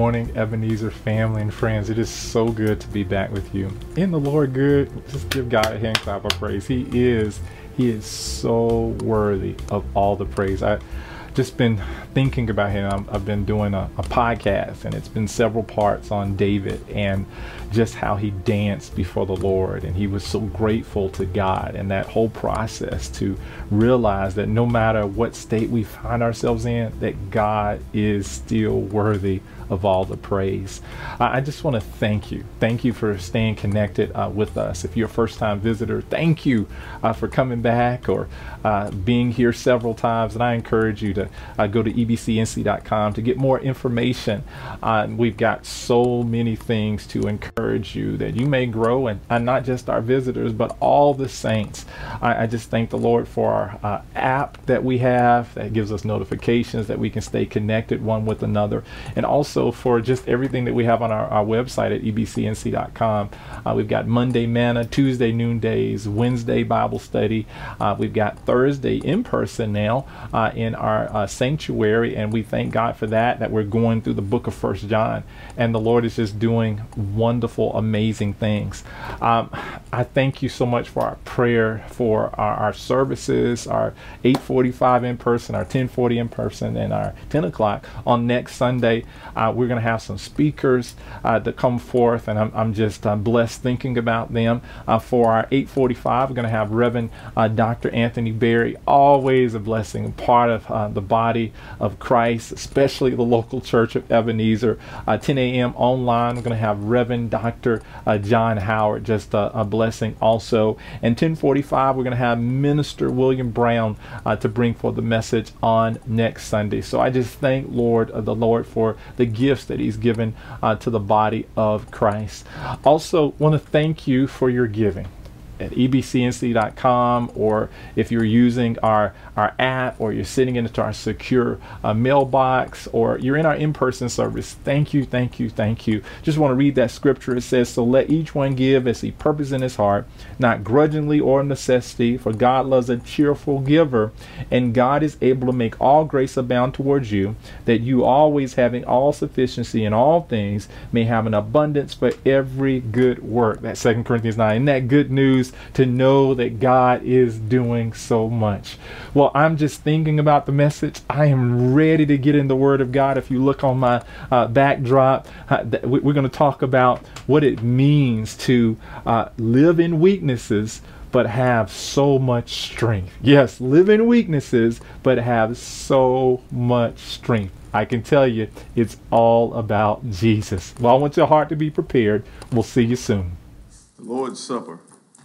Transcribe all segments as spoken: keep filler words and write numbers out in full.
morning, Ebenezer family and friends. It is so good to be back with you. In the Lord good, just give God a hand clap of praise. He is, he is so worthy of all the praise. I just been thinking about him. I'm, I've been doing a, a podcast, and it's been several parts on David and just how he danced before the Lord, and he was so grateful to God, and that whole process to realize that no matter what state we find ourselves in, that God is still worthy of all the praise. Uh, I just want to thank you. Thank you for staying connected uh, with us. If you're a first-time visitor, thank you uh, for coming back or uh, being here several times. And I encourage you to uh, go to E B C N C dot com to get more information. Uh, we've got so many things to encourage you that you may grow, and, and not just our visitors, but all the saints. I, I just thank the Lord for our uh, app that we have that gives us notifications that we can stay connected one with another, and also for just everything that we have on our, our website at E B C N C dot com. Uh, we've got Monday Manna, Tuesday Noondays, Wednesday Bible Study. Uh, we've got Thursday in person now uh, in our uh, sanctuary, and we thank God for that, that we're going through the book of First John, and the Lord is just doing wonderful, amazing things. Um, I thank you so much for our prayer for our, our services, our eight forty-five in person, our ten forty in person, and our ten o'clock on next Sunday. Uh, we're going to have some speakers uh, that come forth, and I'm, I'm just uh, blessed thinking about them. Uh, for our eight forty-five, we're going to have Reverend uh, Doctor Anthony Berry, always a blessing, part of uh, the body of Christ, especially the local church of Ebenezer. Uh, ten a m online, we're going to have Reverend Doctor Uh, John Howard, just a, a blessing also. And ten forty-five, we're going to have Minister William Brown uh, to bring forth the message on next Sunday. So I just thank Lord, uh, the Lord for the gifts that he's given uh, to the body of Christ. Also want to thank you for your giving at E B C N C dot com, or if you're using our our app, or you're sitting into our secure uh, mailbox, or you're in our in-person service. Thank you, thank you, thank you. Just want to read that scripture. It says, "So let each one give as he purposes in his heart, not grudgingly or of necessity, for God loves a cheerful giver, and God is able to make all grace abound towards you, that you always having all sufficiency in all things may have an abundance for every good work." That's Second Corinthians nine. Isn't that good news to know that God is doing so much? Well, I'm just thinking about the message. I am ready to get in the Word of God. If you look on my uh, backdrop, uh, th- we're going to talk about what it means to uh, live in weaknesses but have so much strength. Yes, live in weaknesses but have so much strength. I can tell you, it's all about Jesus. Well, I want your heart to be prepared. We'll see you soon. The Lord's Supper.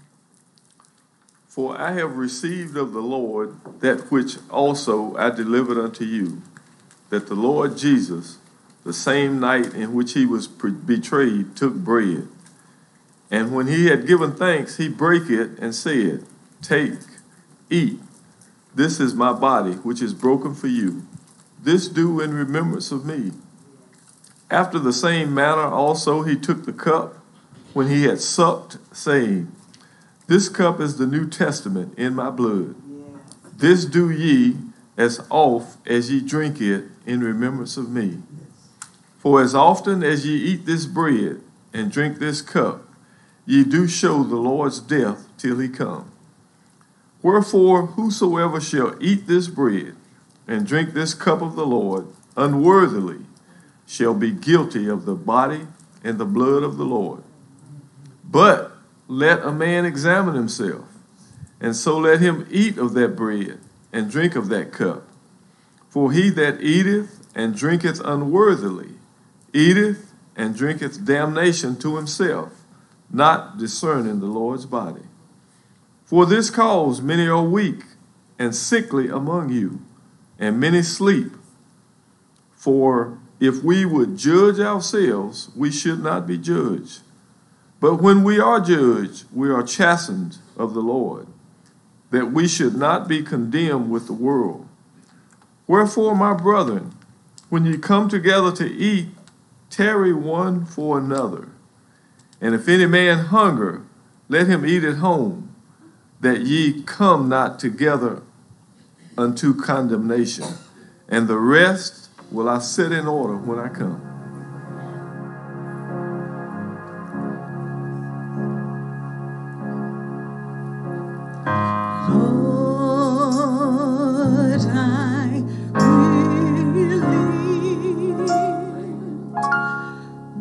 For I have received of the Lord that which also I delivered unto you, that the Lord Jesus, the same night in which he was pre- betrayed, took bread. And when he had given thanks, he brake it and said, "Take, eat. This is my body, which is broken for you. This do in remembrance of me." After the same manner also he took the cup when he had supped, saying, "This cup is the New Testament in my blood. This do ye as oft as ye drink it in remembrance of me. For as often as ye eat this bread and drink this cup, ye do show the Lord's death till he come. Wherefore whosoever shall eat this bread and drink this cup of the Lord unworthily shall be guilty of the body and the blood of the Lord. But let a man examine himself, and so let him eat of that bread and drink of that cup. For he that eateth and drinketh unworthily eateth and drinketh damnation to himself, not discerning the Lord's body. For this cause many are weak and sickly among you, and many sleep. For if we would judge ourselves, we should not be judged. But when we are judged, we are chastened of the Lord, that we should not be condemned with the world. Wherefore, my brethren, when ye come together to eat, tarry one for another. And if any man hunger, let him eat at home, that ye come not together unto condemnation. And the rest will I set in order when I come.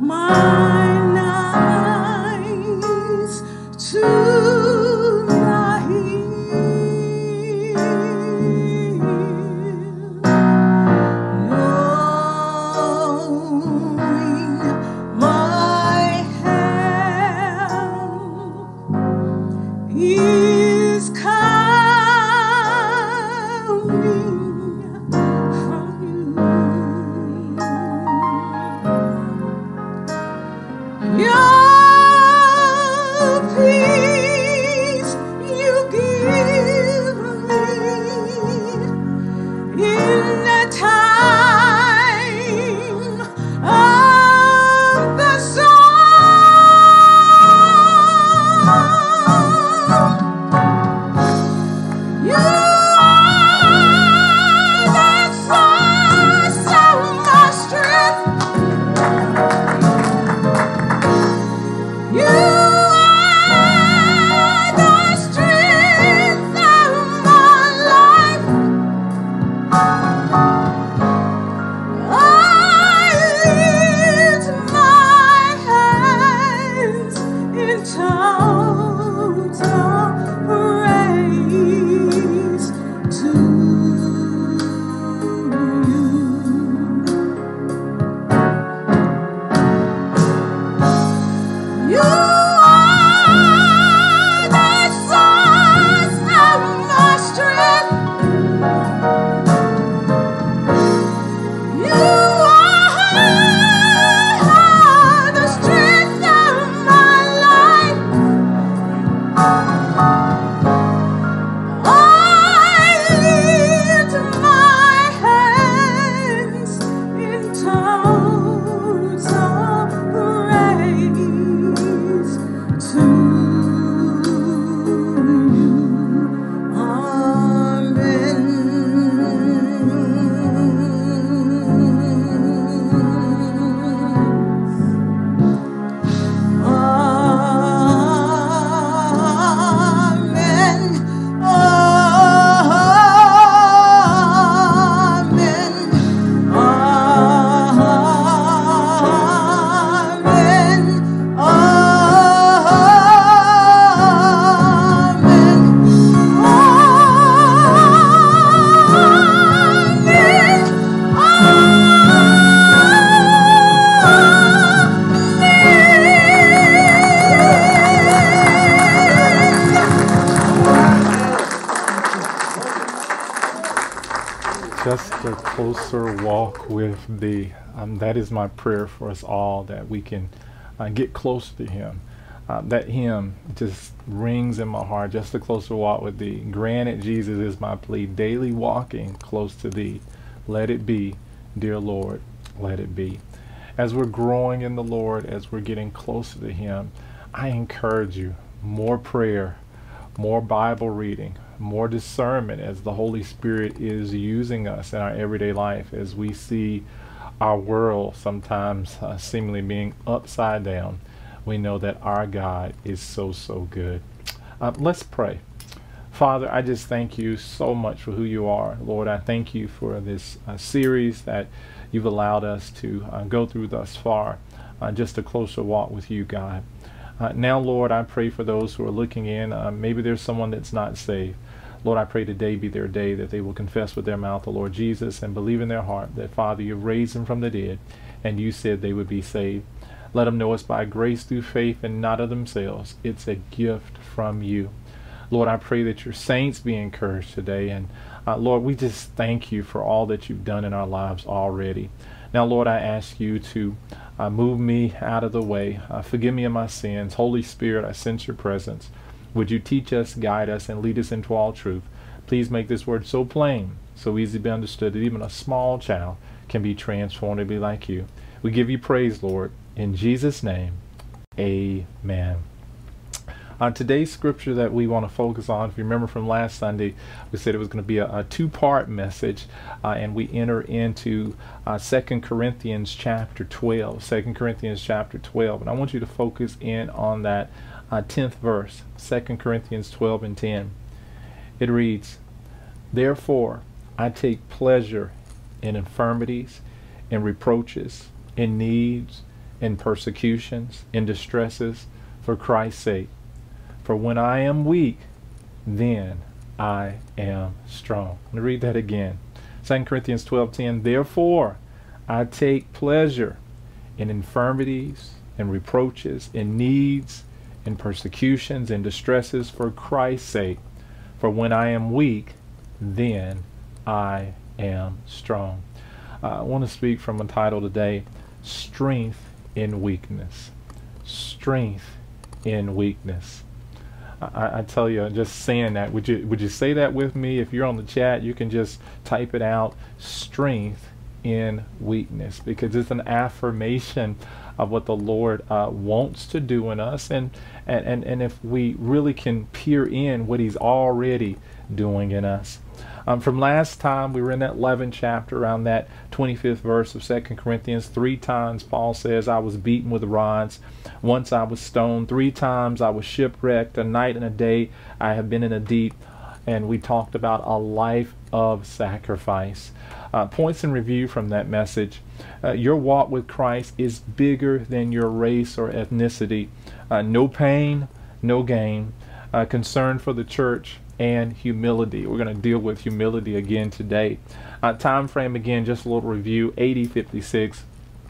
Just a closer walk with thee. Um, that is my prayer for us all, that we can uh, get closer to him. Uh, that hymn just rings in my heart, just a closer walk with thee. Granted, Jesus, is my plea, daily walking close to thee. Let it be, dear Lord, let it be. As we're growing in the Lord, as we're getting closer to him, I encourage you, more prayer, more Bible reading, more discernment as the Holy Spirit is using us in our everyday life, as we see our world sometimes uh, seemingly being upside down. We know that our God is so, so good. Uh, let's pray. Father, I just thank you so much for who you are. Lord, I thank you for this uh, series that you've allowed us to uh, go through thus far, uh, just a closer walk with you, God. Uh, now, Lord, I pray for those who are looking in. Uh, maybe there's someone that's not saved. Lord, I pray today be their day, that they will confess with their mouth the Lord Jesus and believe in their heart that, Father, you've raised him from the dead, and you said they would be saved. Let them know it's by grace through faith and not of themselves. It's a gift from you. Lord, I pray that your saints be encouraged today. And uh, Lord, we just thank you for all that you've done in our lives already. Now, Lord, I ask you to uh, move me out of the way. Uh, forgive me of my sins. Holy Spirit, I sense your presence. Would you teach us, guide us, and lead us into all truth? Please make this word so plain, so easy to be understood, that even a small child can be transformed to be like you. We give you praise, Lord. In Jesus' name, amen. Uh, today's scripture that we want to focus on, if you remember from last Sunday, we said it was going to be a, a two-part message, uh, and we enter into uh, Second Corinthians chapter twelve. Second Corinthians chapter twelve. And I want you to focus in on that uh, tenth verse, Second Corinthians twelve and ten. It reads, "Therefore I take pleasure in infirmities, in reproaches, in needs, in persecutions, in distresses, for Christ's sake. For when I am weak, then I am strong. Let me read that again. Second Corinthians twelve ten. Therefore, I take pleasure in infirmities and reproaches, in needs, in persecutions, in distresses, for Christ's sake. For when I am weak, then I am strong. Uh, I want to speak from a title today, Strength in Weakness. Strength in Weakness. I, I tell you, just saying that, would you would you say that with me? If you're on the chat, you can just type it out, strength in weakness, because it's an affirmation of what the Lord uh, wants to do in us, and, and, and, and if we really can peer in what He's already doing in us. Um, from last time, we were in that eleventh chapter, around that twenty-fifth verse of Second Corinthians. Three times Paul says, I was beaten with rods. Once I was stoned. Three times I was shipwrecked. A night and a day I have been in a deep. And we talked about a life of sacrifice. Uh, points in review from that message. Uh, your walk with Christ is bigger than your race or ethnicity. Uh, no pain, no gain. Uh, concern for the church and humility. We're going to deal with humility again today. Uh, time frame again, just a little review. A D fifty-six.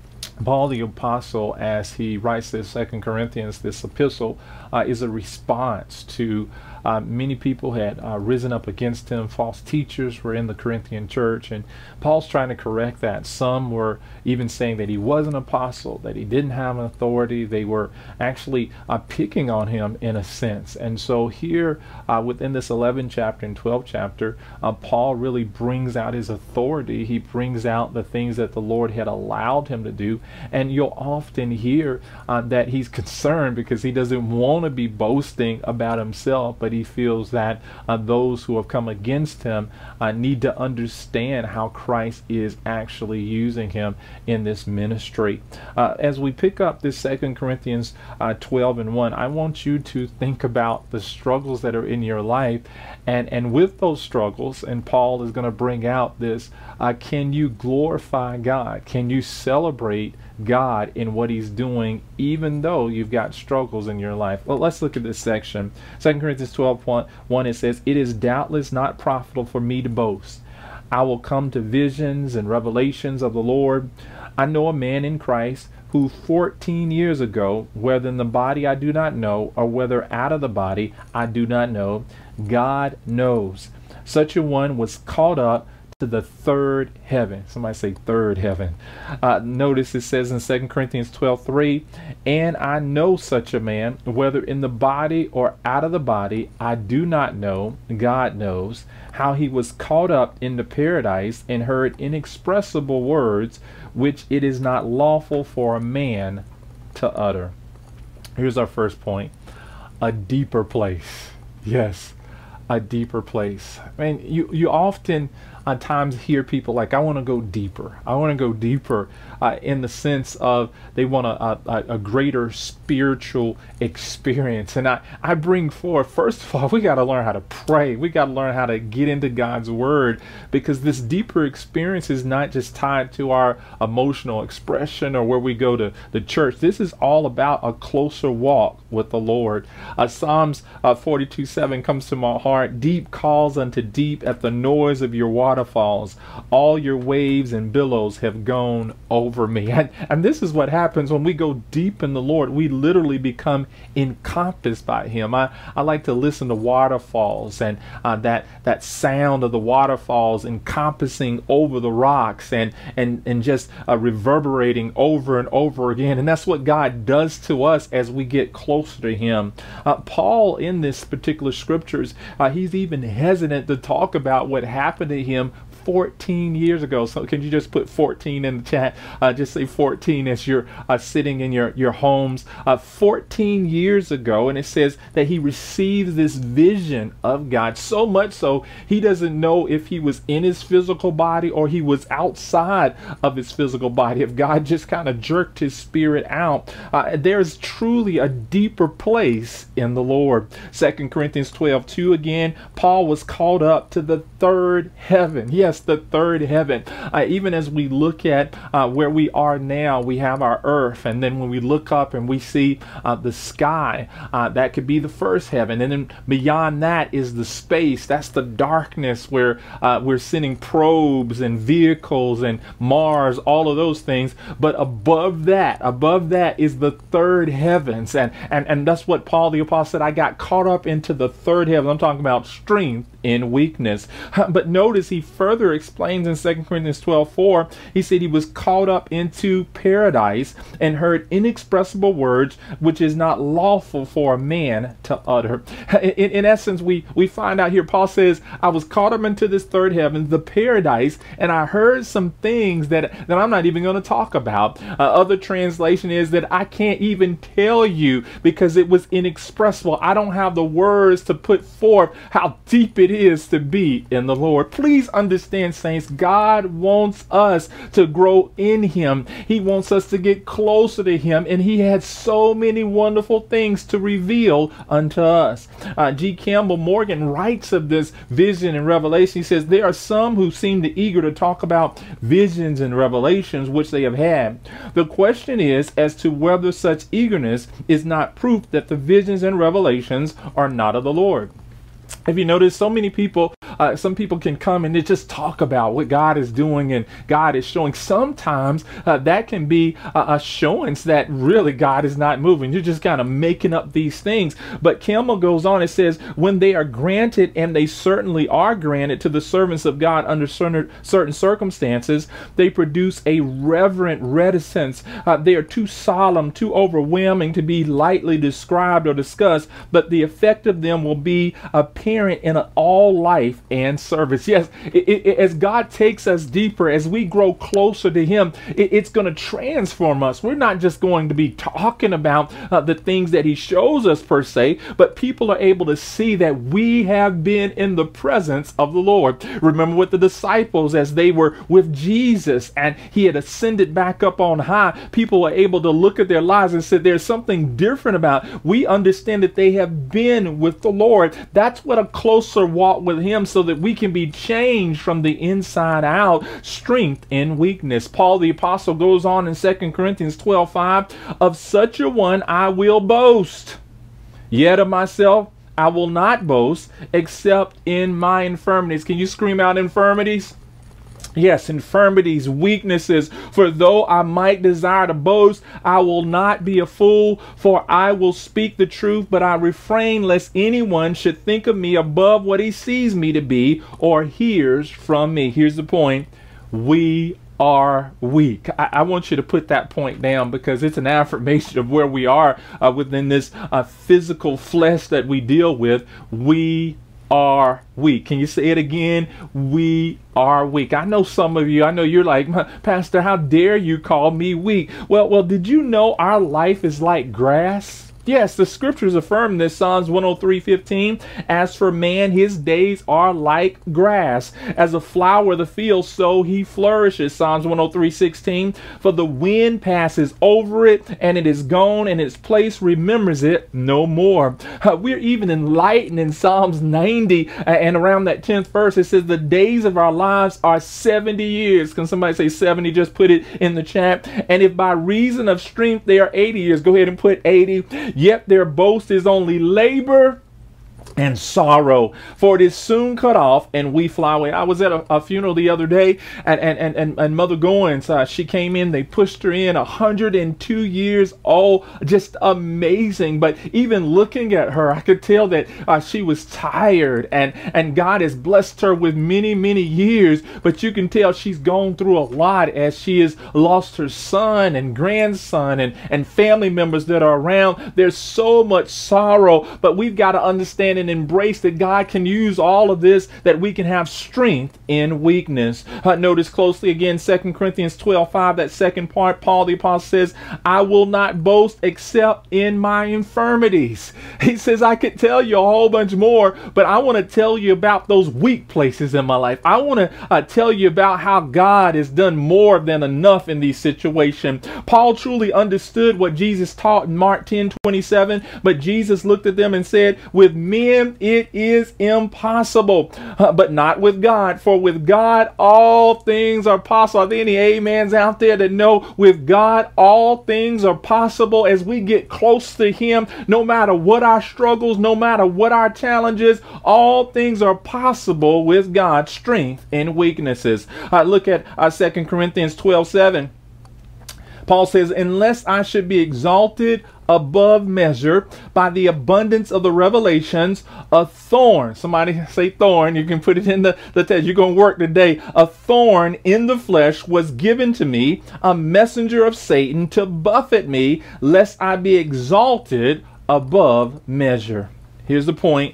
Paul the Apostle, as he writes this Second Corinthians, this epistle, uh, is a response to uh, many people had uh, risen up against him. False teachers were in the Corinthian church, and Paul's trying to correct that. Some were even saying that he was an apostle, that he didn't have an authority. They were actually uh, picking on him in a sense. And so here, uh, within this eleventh chapter and twelfth chapter, uh, Paul really brings out his authority. He brings out the things that the Lord had allowed him to do. And you'll often hear uh, that he's concerned because he doesn't want to be boasting about himself, but he feels that uh, those who have come against him uh, need to understand how Christ is actually using him in this ministry. Uh, as we pick up this Second Corinthians uh, twelve and one, I want you to think about the struggles that are in your life, and, and with those struggles, and Paul is going to bring out this, uh, can you glorify God? Can you celebrate God in what He's doing, even though you've got struggles in your life? Well, let's look at this section. Second Corinthians twelve one, it says, it is doubtless not profitable for me to boast. I will come to visions and revelations of the Lord. I know a man in Christ who fourteen years ago, whether in the body I do not know, or whether out of the body I do not know, God knows. Such a one was caught up to the third heaven. Somebody say third heaven. Uh, notice it says in Second Corinthians twelve three, and I know such a man, whether in the body or out of the body, I do not know, God knows, how he was caught up into paradise and heard inexpressible words, which it is not lawful for a man to utter. Here's our first point. A deeper place. Yes, a deeper place. I mean, you, you often at times hear people like, I want to go deeper. I want to go deeper uh, in the sense of they want a, a, a greater spiritual experience. And I, I bring forth, first of all, we got to learn how to pray. We got to learn how to get into God's Word, because this deeper experience is not just tied to our emotional expression or where we go to the church. This is all about a closer walk with the Lord. Uh, Psalms uh, forty-two seven comes to my heart. Deep calls unto deep at the noise of your waterfalls. All your waves and billows have gone over me. And, and this is what happens when we go deep in the Lord. We literally become encompassed by Him. I, I like to listen to waterfalls, and uh, that that sound of the waterfalls encompassing over the rocks and and and just uh, reverberating over and over again. And that's what God does to us as we get closer to Him. Uh, Paul, in this particular scriptures, uh, he's even hesitant to talk about what happened to him fourteen years ago. So can you just put fourteen in the chat? Uh, just say fourteen as you're uh, sitting in your, your homes. Uh, fourteen years ago, and it says that he receives this vision of God, so much so he doesn't know if he was in his physical body or he was outside of his physical body, if God just kind of jerked his spirit out. Uh, there's truly a deeper place in the Lord. Second Corinthians twelve two again, Paul was called up to the third heaven. Yes, That's the third heaven. Uh, even as we look at uh, where we are now, we have our earth. And then when we look up and we see uh, the sky, uh, that could be the first heaven. And then beyond that is the space. That's the darkness where uh, we're sending probes and vehicles and Mars, all of those things. But above that, above that is the third heavens. And, and, and that's what Paul the Apostle said, I got caught up into the third heaven. I'm talking about strength in weakness. But notice he further explains in Second Corinthians twelve four, he said he was caught up into paradise and heard inexpressible words which is not lawful for a man to utter. In, in essence, we, we find out here, Paul says, I was caught up into this third heaven, the paradise, and I heard some things that, that I'm not even going to talk about. Uh, other translation is that I can't even tell you because it was inexpressible. I don't have the words to put forth how deep it is to be in the Lord. Please understand, saints, God wants us to grow in Him. He wants us to get closer to Him, and He had so many wonderful things to reveal unto us. Uh, G. Campbell Morgan writes of this vision and revelation. He says, there are some who seem to eager to talk about visions and revelations which they have had. The question is as to whether such eagerness is not proof that the visions and revelations are not of the Lord. If you notice, so many people, uh, some people can come and they just talk about what God is doing and God is showing. Sometimes uh, that can be uh, assurance that really God is not moving. You're just kind of making up these things. But Campbell goes on and says, when they are granted, and they certainly are granted to the servants of God under certain, certain circumstances, they produce a reverent reticence. Uh, they are too solemn, too overwhelming to be lightly described or discussed, but the effect of them will be apparent in all life and service. Yes, it, it, as God takes us deeper, as we grow closer to Him, it, it's going to transform us. We're not just going to be talking about uh, the things that He shows us per se, but people are able to see that we have been in the presence of the Lord. Remember with the disciples as they were with Jesus and He had ascended back up on high, people are able to look at their lives and say there's something different about it. We understand that they have been with the Lord. That's what a closer walk with Him, so that we can be changed from the inside out. Strength in weakness. Paul the Apostle goes on in Second Corinthians twelve five, of such a one I will boast. Yet of myself I will not boast, except in my infirmities. Can you scream out infirmities? Yes, infirmities, weaknesses. For though I might desire to boast, I will not be a fool, for I will speak the truth, but I refrain lest anyone should think of me above what he sees me to be or hears from me. Here's the point. We are weak. I, I want you to put that point down because it's an affirmation of where we are uh, within this uh, physical flesh that we deal with. We are weak. Can you say it again? We are weak. I know some of you, I know you're like, Pastor, how dare you call me weak? Well, well, did you know our life is like grass? Yes, the scriptures affirm this. Psalms one oh three fifteen. As for man, his days are like grass. As a flower of the field, so he flourishes. Psalms one oh three sixteen. For the wind passes over it, and it is gone, and its place remembers it no more. Uh, we're even enlightened in Psalms ninety, uh, and around that tenth verse, it says, the days of our lives are seventy years. Can somebody say seventy? Just put it in the chat. And if by reason of strength they are eighty years, go ahead and put eighty. Yet their boast is only labor and sorrow, for it is soon cut off and we fly away. I was at a, a funeral the other day, and and and, and, and Mother Goins, uh, she came in, they pushed her in, one hundred two years old, just amazing. But even looking at her, I could tell that uh, she was tired, and and God has blessed her with many many years, but you can tell she's gone through a lot as she has lost her son and grandson and and family members that are around. There's so much sorrow, but we've got to understand and embrace that God can use all of this, that we can have strength in weakness. Uh, notice closely again, Second Corinthians twelve five, that second part, Paul the Apostle says, I will not boast except in my infirmities. He says, I could tell you a whole bunch more, but I want to tell you about those weak places in my life. I want to uh, tell you about how God has done more than enough in these situations. Paul truly understood what Jesus taught in Mark ten twenty-seven, but Jesus looked at them and said, with me men it is impossible, uh, but not with God. For with God all things are possible. Are there any amens out there that know with God all things are possible as we get close to him? No matter what our struggles, no matter what our challenges, all things are possible with God's strength and weaknesses. Uh, look at uh, Second Corinthians twelve seven. Paul says, unless I should be exalted above measure by the abundance of the revelations, a thorn, somebody say thorn, you can put it in the, the text, you're going to work today, a thorn in the flesh was given to me, a messenger of Satan to buffet me, lest I be exalted above measure. Here's the point.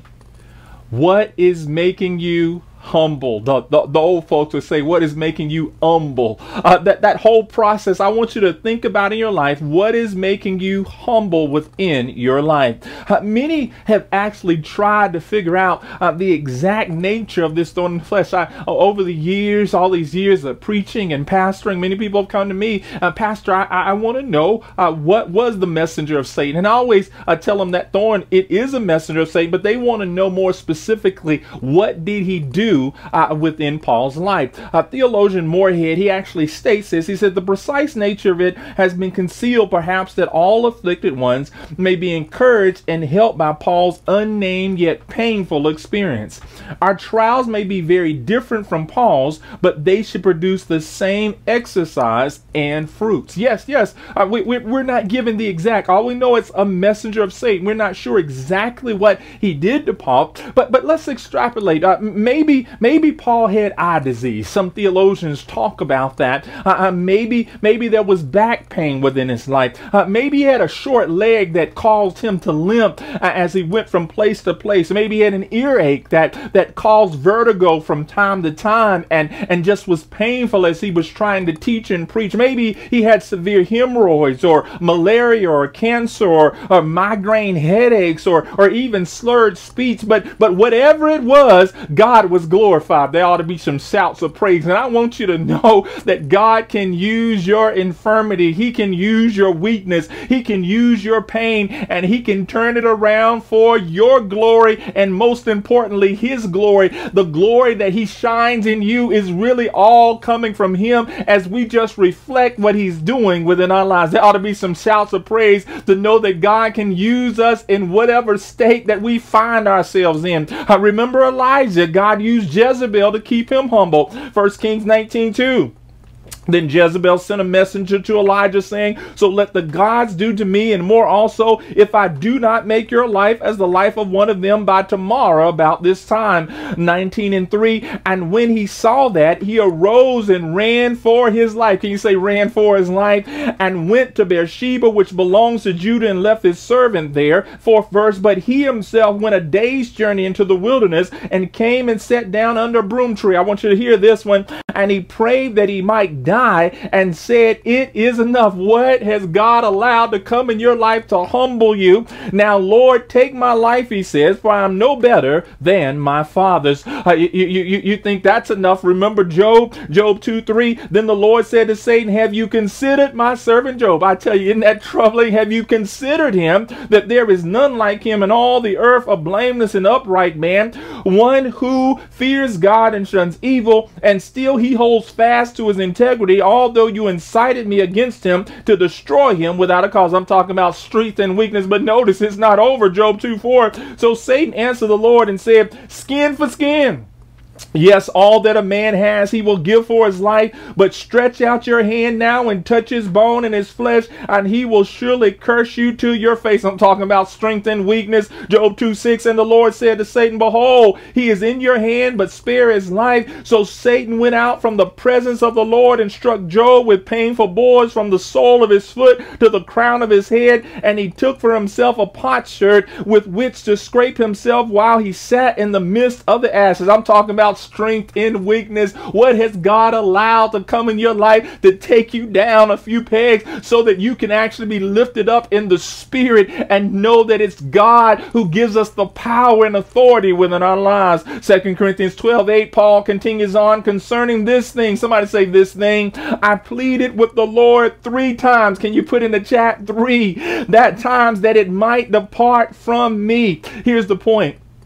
What is making you humble? The, the, the old folks would say, what is making you humble? Uh, that, that whole process, I want you to think about in your life, what is making you humble within your life? Uh, many have actually tried to figure out uh, the exact nature of this thorn in the flesh. I, uh, over the years, all these years of preaching and pastoring, many people have come to me, uh, Pastor, I, I want to know uh, what was the messenger of Satan? And I always uh, tell them that thorn, it is a messenger of Satan, but they want to know more specifically, what did he do Uh, within Paul's life? Uh, theologian Moorhead, he actually states this. He said the precise nature of it has been concealed, perhaps that all afflicted ones may be encouraged and helped by Paul's unnamed yet painful experience. Our trials may be very different from Paul's, but they should produce the same exercise and fruits. Yes, yes, uh, we, we, we're not given the exact. All we know is a messenger of Satan. We're not sure exactly what he did to Paul, but but let's extrapolate. Uh, maybe Maybe Paul had eye disease. Some theologians talk about that. Uh, uh, maybe maybe there was back pain within his life. Uh, maybe he had a short leg that caused him to limp uh, as he went from place to place. Maybe he had an earache that, that caused vertigo from time to time and, and just was painful as he was trying to teach and preach. Maybe he had severe hemorrhoids or malaria or cancer or, or migraine headaches or, or even slurred speech. But, but whatever it was, God was glorified. There ought to be some shouts of praise. And I want you to know that God can use your infirmity. He can use your weakness. He can use your pain, and he can turn it around for your glory. And most importantly, his glory. The glory that he shines in you is really all coming from him as we just reflect what he's doing within our lives. There ought to be some shouts of praise to know that God can use us in whatever state that we find ourselves in. I remember Elijah. God used Jezebel to keep him humble. First Kings nineteen two. Then Jezebel sent a messenger to Elijah saying, so let the gods do to me and more also, if I do not make your life as the life of one of them by tomorrow about this time. nineteen and three. And when he saw that, he arose and ran for his life. Can you say ran for his life? And went to Beersheba, which belongs to Judah, and left his servant there. Fourth verse. But he himself went a day's journey into the wilderness and came and sat down under a broom tree. I want you to hear this one. And he prayed that he might die and said, it is enough. What has God allowed to come in your life to humble you? Now, Lord, take my life, he says, for I am no better than my fathers. Uh, you, you, you, you think that's enough? Remember Job, Job two three. Then the Lord said to Satan, have you considered my servant Job? I tell you, isn't that troubling? Have you considered him, that there is none like him in all the earth, a blameless and upright man, one who fears God and shuns evil, and still he holds fast to his integrity, although you incited me against him to destroy him without a cause. I'm talking about strength and weakness, but notice it's not over. Job two four. So Satan answered the Lord and said, skin for skin. Yes, all that a man has he will give for his life, but stretch out your hand now and touch his bone and his flesh, and he will surely curse you to your face. I'm talking about strength and weakness. Job two six. And the Lord said to Satan, behold, he is in your hand, but spare his life. So Satan went out from the presence of the Lord and struck Job with painful bores from the sole of his foot to the crown of his head, and he took for himself a potsherd with which to scrape himself while he sat in the midst of the ashes. I'm talking about strength in weakness. What has God allowed to come in your life to take you down a few pegs so that you can actually be lifted up in the spirit and know that it's God who gives us the power and authority within our lives? Second Corinthians twelve eight, Paul continues on concerning this thing. Somebody say this thing. I pleaded with the Lord three times. Can you put in the chat three? That times that it might depart from me. Here's the point.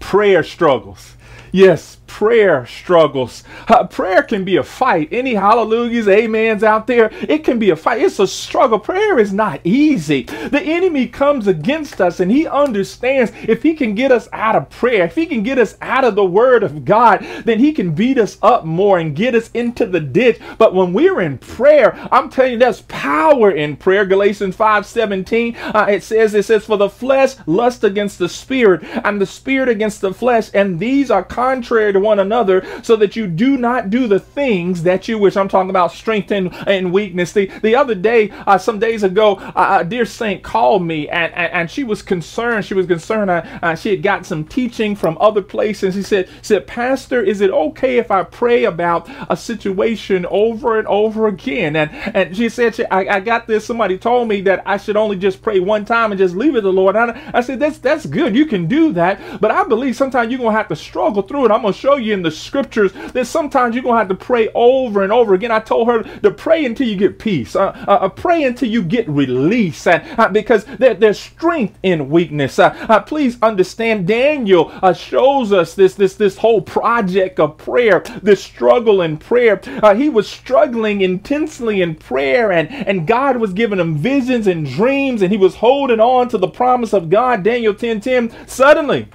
prayer struggles. Yes, prayer struggles. Uh, prayer can be a fight. Any hallelujahs, amens out there? It can be a fight. It's a struggle. Prayer is not easy. The enemy comes against us, and he understands if he can get us out of prayer, if he can get us out of the word of God, then he can beat us up more and get us into the ditch. But when we're in prayer, I'm telling you, there's power in prayer. Galatians five seventeen, uh, it says, it says, for the flesh lust against the spirit, and the spirit against the flesh, and these are contrary to one another, so that you do not do the things that you wish. I'm talking about strength and, and weakness. The, the other day, uh, some days ago, uh, a dear saint called me, and, and, and she was concerned. She was concerned. Uh, uh, she had got some teaching from other places. She said, said, Pastor, is it okay if I pray about a situation over and over again? And, and she said, she, I, I got this. Somebody told me that I should only just pray one time and just leave it to the Lord. And I, I said, that's, that's good. You can do that. But I believe sometimes you're going to have to struggle through it. I'm going to show you in the scriptures that sometimes you're going to have to pray over and over again. I told her to pray until you get peace. Uh, uh, pray until you get release. Uh, uh, because there, there's strength in weakness. Uh, uh, please understand, Daniel uh, shows us this, this, this whole project of prayer, this struggle in prayer. Uh, he was struggling intensely in prayer, and, and God was giving him visions and dreams, and he was holding on to the promise of God. Daniel ten ten, suddenly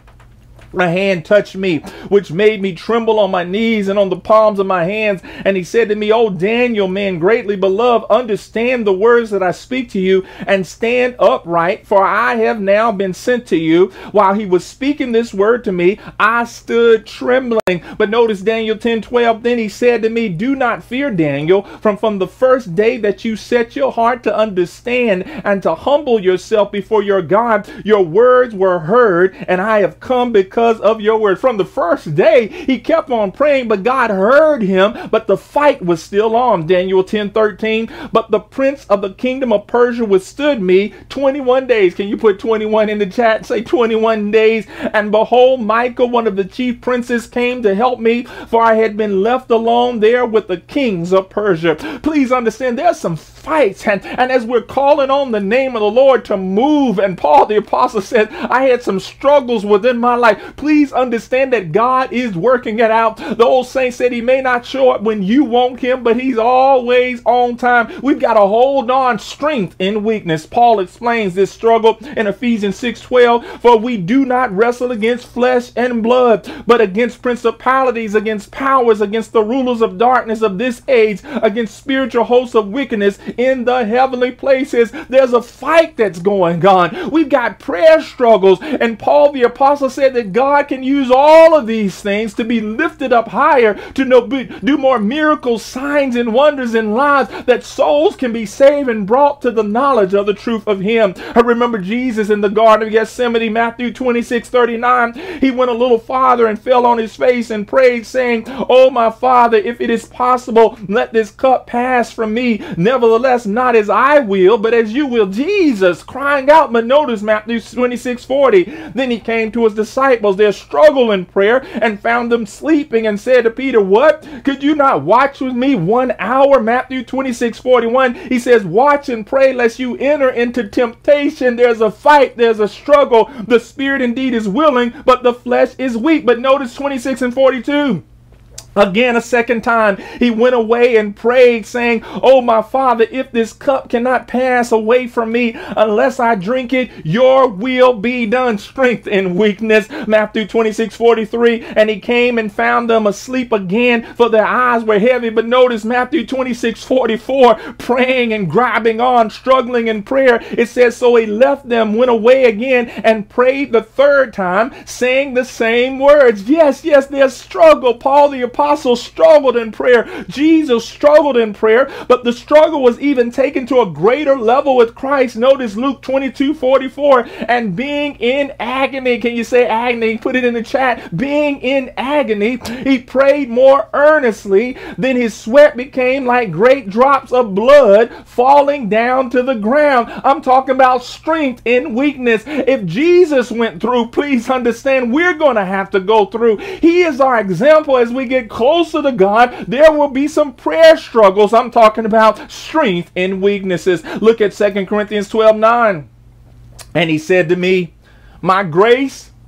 a hand touched me, which made me tremble on my knees and on the palms of my hands. And he said to me, O Daniel, man greatly beloved, understand the words that I speak to you, and stand upright, for I have now been sent to you. While he was speaking this word to me, I stood trembling. But notice Daniel ten twelve, then he said to me, do not fear, Daniel, from, from the first day that you set your heart to understand and to humble yourself before your God, your words were heard, and I have come because of your word. From the first day, he kept on praying, but God heard him, but the fight was still on. Daniel ten thirteen, but the prince of the kingdom of Persia withstood me twenty-one days. Can you put twenty-one in the chat? Say twenty-one days. And behold, Michael, one of the chief princes, came to help me, for I had been left alone there with the kings of Persia. Please understand, there's some fights, and, and as we're calling on the name of the Lord to move, and Paul the apostle said, I had some struggles within my life. Please understand that God is working it out. The old saint said he may not show up when you want him, but he's always on time. We've got to hold on. Strength in weakness. Paul explains this struggle in Ephesians six twelve, for we do not wrestle against flesh and blood, but against principalities, against powers, against the rulers of darkness of this age, against spiritual hosts of wickedness in the heavenly places. There's a fight that's going on. We've got prayer struggles, and Paul the apostle said that God God can use all of these things to be lifted up higher, to know, do more miracles, signs, and wonders in lives, that souls can be saved and brought to the knowledge of the truth of him. I remember Jesus in the Garden of Gethsemane, Matthew twenty-six thirty-nine. He went a little farther and fell on his face and prayed, saying, Oh, my Father, if it is possible, let this cup pass from me. Nevertheless, not as I will, but as you will. Jesus crying out. But notice Matthew twenty-six forty. Then he came to his disciples, their struggle in prayer, and found them sleeping, and said to Peter, what? Could you not watch with me one hour? Matthew twenty-six forty-one. He says, watch and pray lest you enter into temptation. There's a fight. There's a struggle. The spirit indeed is willing, but the flesh is weak. But notice twenty-six and forty-two. Again, a second time, he went away and prayed, saying, Oh, my Father, if this cup cannot pass away from me unless I drink it, your will be done. Strength in weakness. Matthew twenty-six forty-three. And he came and found them asleep again, for their eyes were heavy. But notice Matthew twenty-six forty-four, praying and grabbing on, struggling in prayer. It says, so he left them, went away again, and prayed the third time, saying the same words. Yes, yes, there's struggle. Paul the apostle Apostle struggled in prayer. Jesus struggled in prayer, but the struggle was even taken to a greater level with Christ. Notice Luke twenty-two forty-four, and being in agony. Can you say agony? Put it in the chat. Being in agony, he prayed more earnestly. Then his sweat became like great drops of blood falling down to the ground. I'm talking about strength in weakness. If Jesus went through, please understand, we're going to have to go through. He is our example. As we get closer to God, there will be some prayer struggles. I'm talking about strength in weaknesses. Look at Second Corinthians twelve nine. And he said to me, my grace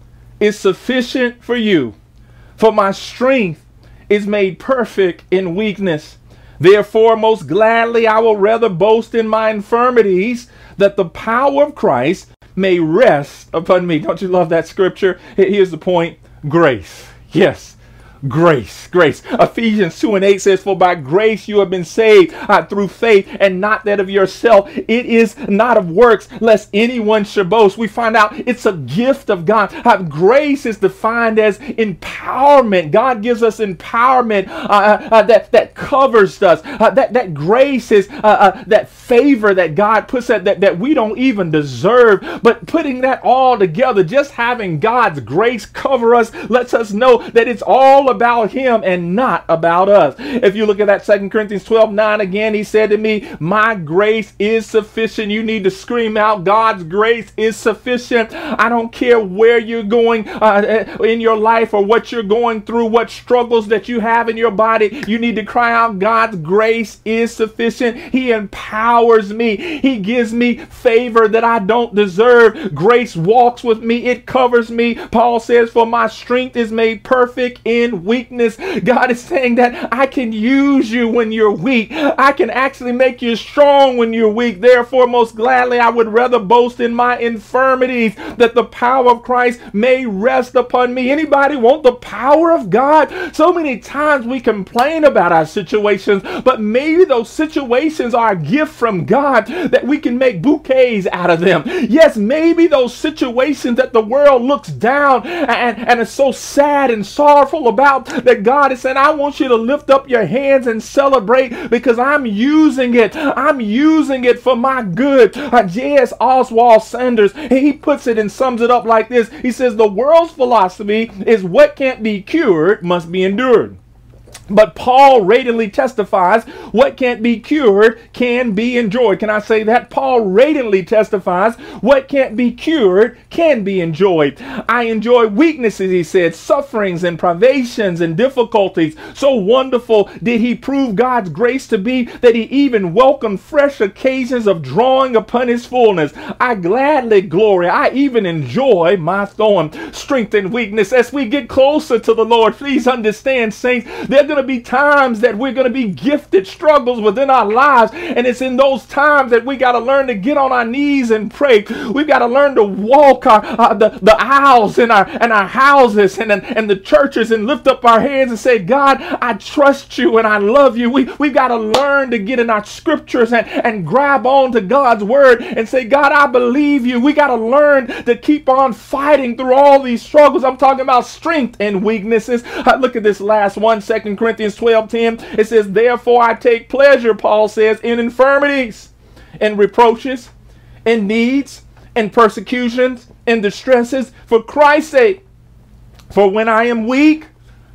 is sufficient for you, for my strength is made perfect in weakness. Therefore, most gladly I will rather boast in my infirmities, that the power of Christ may rest upon me. Don't you love that scripture? Here's the point. Grace. Yes. Grace, grace. Ephesians two and eight says, for by grace you have been saved uh, through faith, and not that of yourself. It is not of works, lest anyone should boast. We find out it's a gift of God. Uh, grace is defined as empowerment. God gives us empowerment uh, uh, that, that covers us. Uh, that, that grace is uh, uh, that favor that God puts that, that, that we don't even deserve. But putting that all together, just having God's grace cover us, lets us know that it's all about him and not about us. If you look at that Second Corinthians twelve nine again, he said to me, my grace is sufficient. You need to scream out, God's grace is sufficient. I don't care where you're going uh, in your life or what you're going through, what struggles that you have in your body. You need to cry out, God's grace is sufficient. He empowers me. He gives me favor that I don't deserve. Grace walks with me. It covers me. Paul says, for my strength is made perfect in weakness. God is saying that I can use you when you're weak. I can actually make you strong when you're weak. Therefore, most gladly, I would rather boast in my infirmities, that the power of Christ may rest upon me. Anybody want the power of God? So many times we complain about our situations, but maybe those situations are a gift from God that we can make bouquets out of them. Yes, maybe those situations that the world looks down and, and is so sad and sorrowful about, that God is saying, I want you to lift up your hands and celebrate, because I'm using it. I'm using it for my good. Uh, J S Oswald Sanders, he puts it and sums it up like this. He says, the world's philosophy is what can't be cured must be endured. But Paul radiantly testifies, what can't be cured can be enjoyed. Can I say that? Paul radiantly testifies, what can't be cured can be enjoyed. I enjoy weaknesses, he said, sufferings and privations and difficulties. So wonderful did he prove God's grace to be, that he even welcomed fresh occasions of drawing upon his fullness. I gladly glory. I even enjoy my thorn, strength and weakness. As we get closer to the Lord, please understand, saints, there are going to be times that we're going to be gifted struggles within our lives, and it's in those times that we got to learn to get on our knees and pray. We've got to learn to walk our, uh, the, the aisles in our, in our houses and, and, and the churches and lift up our hands and say, God, I trust you and I love you. We, we've got to learn to get in our scriptures and, and grab on to God's word and say, God, I believe you. We got to learn to keep on fighting through all these struggles. I'm talking about strength and weaknesses. Uh, look at this last one, Second Corinthians twelve ten. It says, therefore I take pleasure, Paul says, in infirmities, in reproaches, in needs, in persecutions, in distresses, for Christ's sake. For when I am weak,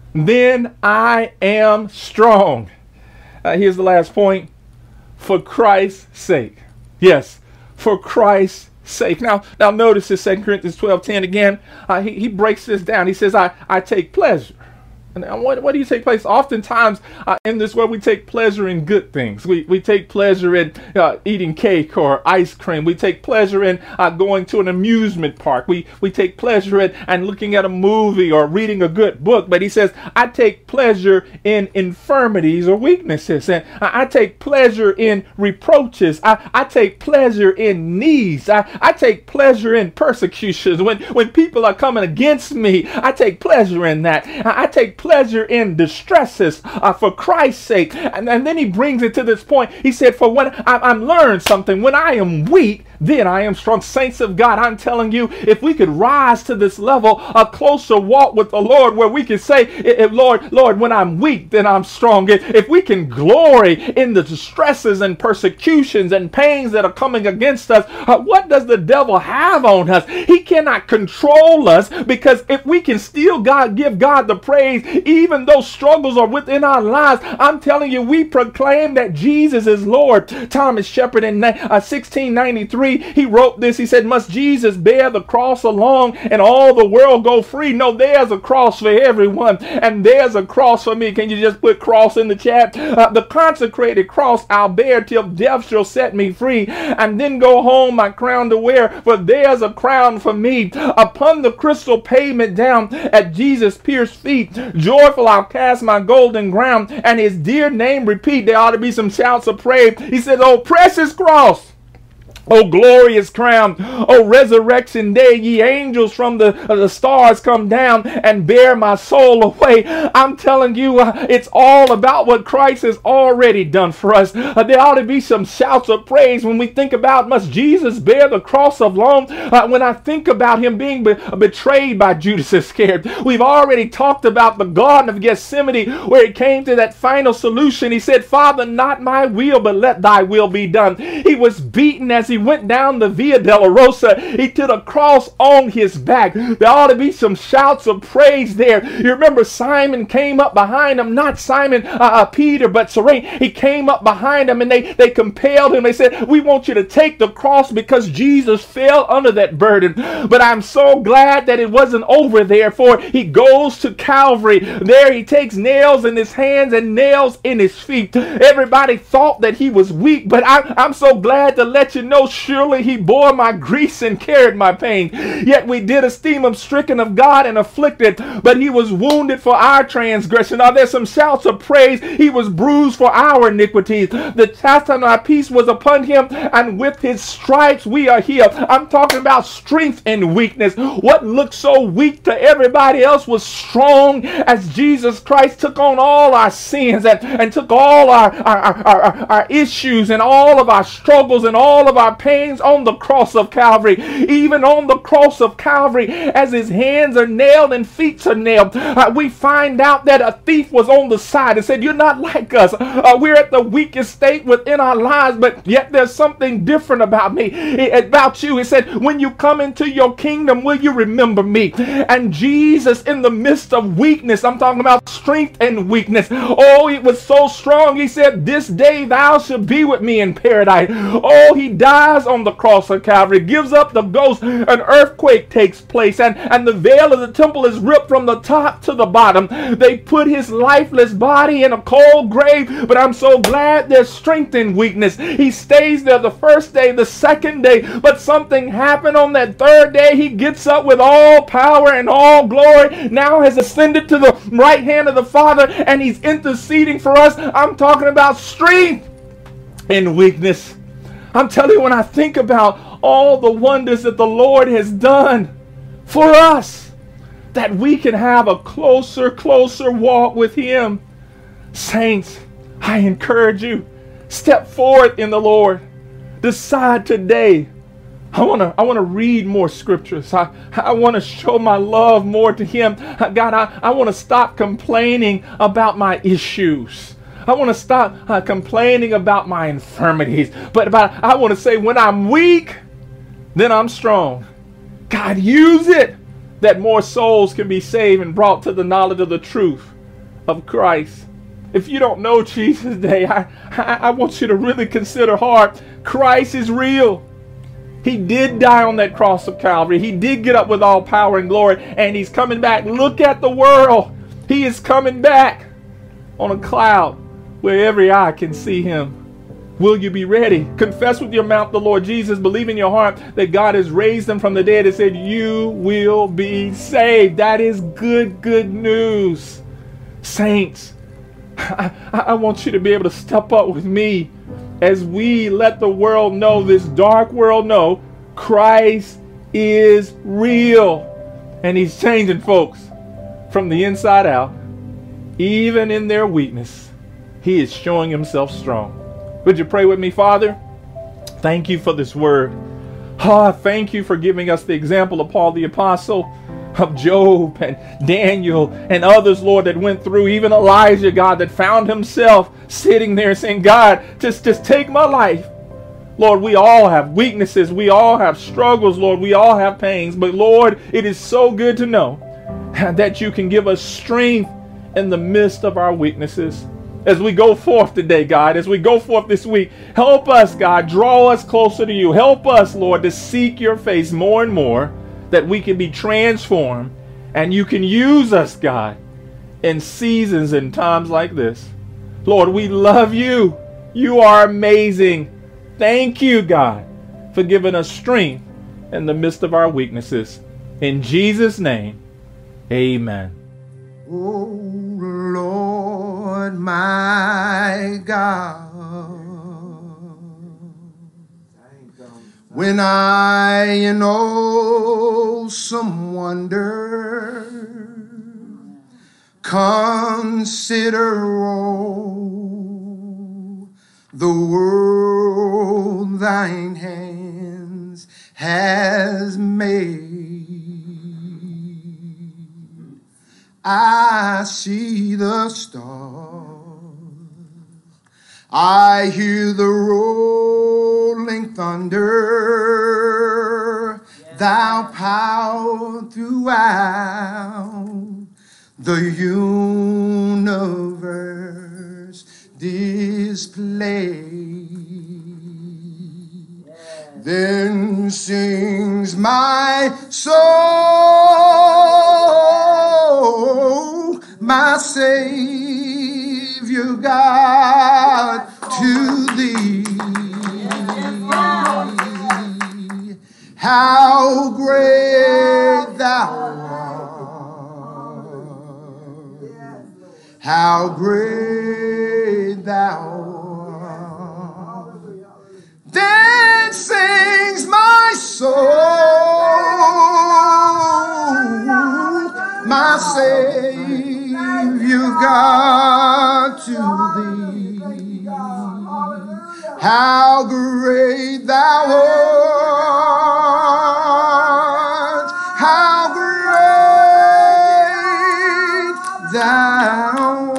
then I am strong. Uh, here's the last point. For Christ's sake. Yes, for Christ's sake. Now, now notice this Second Corinthians twelve ten again. Uh, he, he breaks this down. He says, I, I take pleasure. And what, what do you take place? Oftentimes uh, in this world, we take pleasure in good things. We, we take pleasure in uh, eating cake or ice cream. We take pleasure in uh, going to an amusement park. We, we take pleasure in and looking at a movie or reading a good book. But he says, I take pleasure in infirmities or weaknesses. And I, I take pleasure in reproaches. I, I take pleasure in needs. I, I take pleasure in persecutions. When, when people are coming against me, I take pleasure in that. I, I take pleasure pleasure in distresses uh, for Christ's sake. And, and then he brings it to this point. He said, for when I, I'm learned something, when I am weak, then I am strong. Saints of God, I'm telling you, if we could rise to this level, a closer walk with the Lord, where we can say, if, Lord, Lord, when I'm weak, then I'm strong. If, if we can glory in the distresses and persecutions and pains that are coming against us, uh, what does the devil have on us? He cannot control us, because if we can still God give God the praise, even though struggles are within our lives, I'm telling you, we proclaim that Jesus is Lord. Thomas Shepard in uh, sixteen ninety-three, free. He wrote this. He said, must Jesus bear the cross alone and all the world go free? No, there's a cross for everyone, and there's a cross for me. Can you just put cross in the chat? Uh, the consecrated cross I'll bear till death shall set me free, and then go home my crown to wear, for there's a crown for me. Upon the crystal pavement down at Jesus' pierced feet, joyful I'll cast my golden crown, and his dear name repeat. There ought to be some shouts of praise. He says, oh precious cross, oh glorious crown, oh resurrection day, ye angels from the, uh, the stars come down and bear my soul away. I'm telling you, uh, it's all about what Christ has already done for us. Uh, there ought to be some shouts of praise when we think about, must Jesus bear the cross alone? Uh, when I think about him being be betrayed by Judas Iscariot, we've already talked about the Garden of Gethsemane, where it came to that final solution. He said, Father, not my will, but let thy will be done. He was beaten as he went down the Via Dolorosa. He took a cross on his back. There ought to be some shouts of praise there. You remember Simon came up behind him, not Simon uh, uh, Peter, but Cyrene. He came up behind him, and they, they compelled him. They said, we want you to take the cross because Jesus fell under that burden. But I'm so glad that it wasn't over there, for he goes to Calvary. There he takes nails in his hands and nails in his feet. Everybody thought that he was weak, but I, I'm so glad to let you know, surely he bore my griefs and carried my pain. Yet we did esteem him stricken of God and afflicted, but he was wounded for our transgression. Are there some shouts of praise? He was bruised for our iniquities. The chastisement of our peace was upon him, and with his stripes we are healed. I'm talking about strength and weakness. What looked so weak to everybody else was strong as Jesus Christ took on all our sins and, and took all our, our, our, our, our issues and all of our struggles and all of our pains on the cross of Calvary. Even on the cross of Calvary, as his hands are nailed and feet are nailed, uh, we find out that a thief was on the side and said, you're not like us. Uh, we're at the weakest state within our lives, but yet there's something different about me, about you. He said, when you come into your kingdom, will you remember me? And Jesus, in the midst of weakness, I'm talking about strength and weakness. Oh, it was so strong. He said, this day thou shalt be with me in paradise. Oh, he dies on the cross of Calvary, gives up the ghost. An earthquake takes place, and, and the veil of the temple is ripped from the top to the bottom. They put his lifeless body in a cold grave, but I'm so glad there's strength in weakness. He stays there the first day, the second day, but something happened on that third day. He gets up with all power and all glory, now has ascended to the right hand of the Father, and he's interceding for us. I'm talking about strength in weakness. I'm telling you, when I think about all the wonders that the Lord has done for us, that we can have a closer, closer walk with him. Saints, I encourage you, step forward in the Lord. Decide today. I want to I want to read more scriptures. I, I want to show my love more to him. God, I, I want to stop complaining about my issues. I want to stop uh, complaining about my infirmities. But about, I want to say, when I'm weak, then I'm strong. God, use it that more souls can be saved and brought to the knowledge of the truth of Christ. If you don't know Jesus today, I, I, I want you to really consider hard. Christ is real. He did die on that cross of Calvary. He did get up with all power and glory, and he's coming back. Look at the world. He is coming back on a cloud where every eye can see him. Will you be ready? Confess with your mouth the Lord Jesus. Believe in your heart that God has raised him from the dead and said, you will be saved. That is good, good news. Saints, I, I want you to be able to step up with me as we let the world know, this dark world know, Christ is real. And he's changing folks from the inside out. Even in their weakness, he is showing himself strong. Would you pray with me? Father, thank you for this word. Oh, thank you for giving us the example of Paul the Apostle, of Job and Daniel and others, Lord, that went through, even Elijah, God, that found himself sitting there saying, God, just, just take my life. Lord, we all have weaknesses. We all have struggles, Lord. We all have pains. But Lord, it is so good to know that you can give us strength in the midst of our weaknesses. as we go forth today, God, as we go forth this week. Help us, God, draw us closer to you. Help us, Lord, to seek your face more and more, that we can be transformed and you can use us, God, in seasons and times like this. Lord, we love you. You are amazing. Thank you, God, for giving us strength in the midst of our weaknesses. In Jesus' name, amen. Oh, Lord, my God, when I in awesome wonder consider all the world thine hands has made, I see the stars, I hear the rolling thunder, yeah. Thou power throughout the universe display. Yeah. Then sings my soul, my Savior God, to thee. How great thou art, how great thou art. Then sings my soul, my Savior God, to thee. How great thou art, how great thou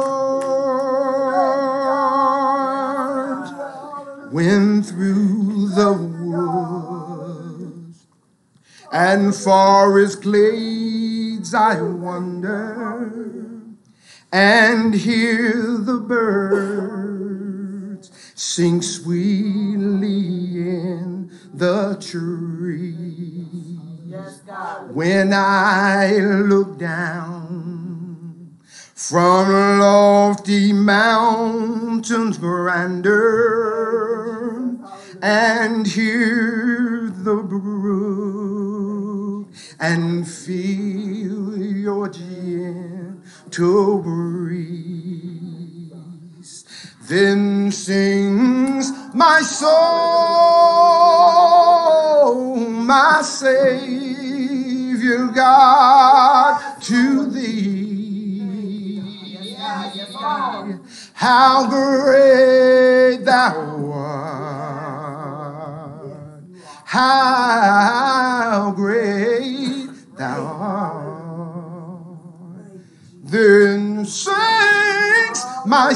art. When through the woods and forest glades I wander and hear the birds sing sweetly in the trees. Yes, God. When I look down from lofty mountains grander and hear the brook and feel your gentle breeze, then sings my soul, my Savior God, to thee. How great thou art, how great thou art. Then sings my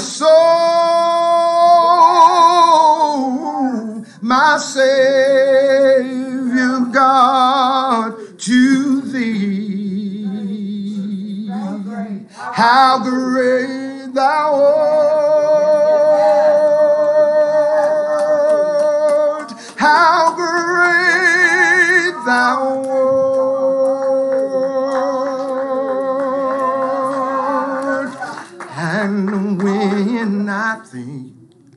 soul, my Savior God, to thee. How great thou art, how great thou art. And when I think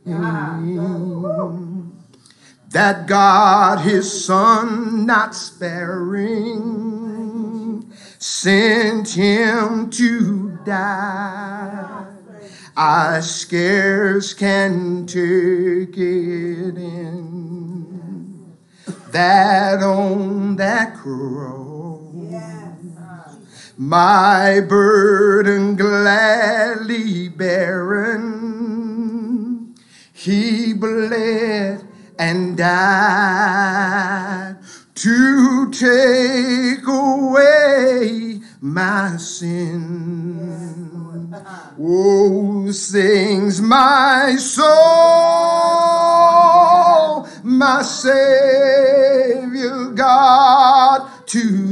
that God his Son not sparing sent him to die, I scarce can take it in that on that cross my burden gladly bearing, he bled and died to take away my sin. Oh, sings my soul, my Savior God, to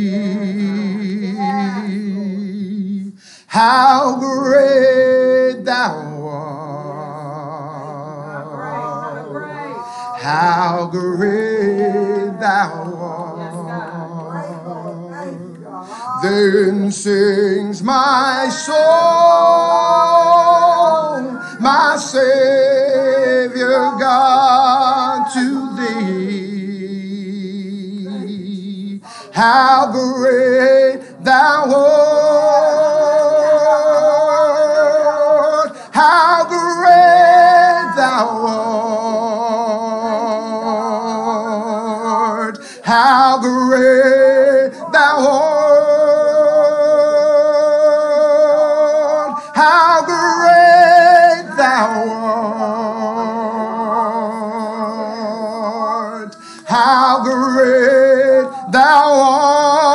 thee. How great thou great thou art. Then sings my soul, my Savior God, to thee. How great thou art, how great thou art, how great thou art, how great thou art, how great thou art.